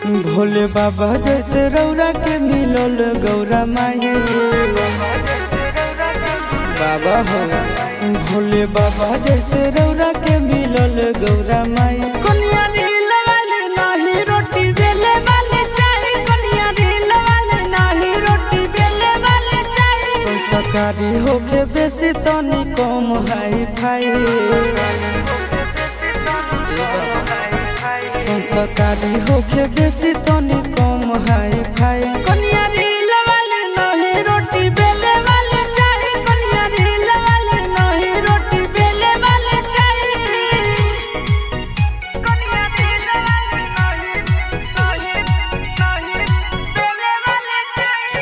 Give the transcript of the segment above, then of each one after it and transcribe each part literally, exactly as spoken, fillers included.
भोले बाबा जैसे रौरा के मिलल गौरा माई बाबा हो। भोले बाबा जैसे रौरा के मिलल गौरा माई। कनिया रील वाले नाही रोटी बेले वाले चाही, कनिया रील वाले नाही रोटी बेले वाले चाही। संस्कारी होके बेसी तनी कम हाई फाई, संस्कारी होके बेसी तनी कम हाई फाई। कनिया रील वाले नहीं रोटी बेले वाले चाही, कनिया रील वाले नहीं रोटी बेले वाले चाही। कनिया रील वाले नहीं नहीं नहीं बेले वाले चाही।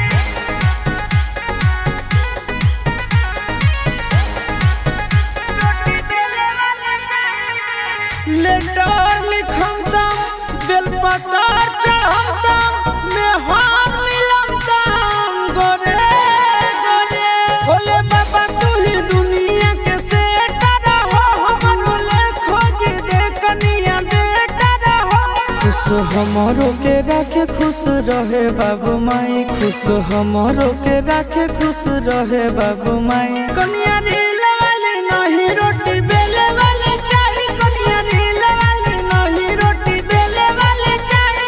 रोटी बेले वाले चाही। लेटर लिखम बेलपतर चढ़म में हार मिलम गोरे गोरे। भोले बाबा तू ही दुनिया के सेटर हो, हमरो ले खोज दे कनिया बेटर हो। खुश हमरो के राखे खुश रहे बाबू माई, खुश हमरो के राखे खुश रहे बाबू माई। कनिया रील वाले नहीं रोटी बेले वाले चाही, कनिया रील वाले नहीं रोटी बेले वाले चाही।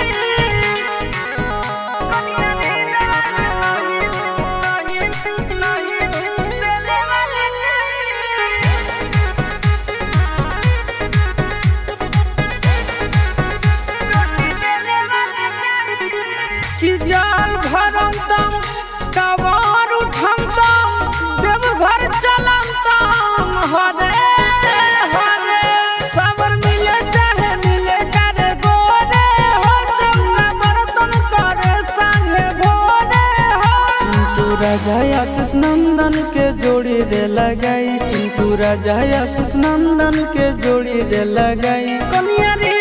कनिया रील वाले नहीं नहीं बेले वाले चाही। रोटी बेले वाले चाही। कि जाल भरम तम कबार उठम तम देवघर चलम तम हरे हरे। सावर मिले चाहे मिले करे गोरे हो, चंगा बर्तन करे संगे भोरे हो। चिंटू राजा आशीष नंदन के जोड़ी दे लगाई, चिंटू राजा आशीष नंदन के जोड़ी दे लगाई। कनिया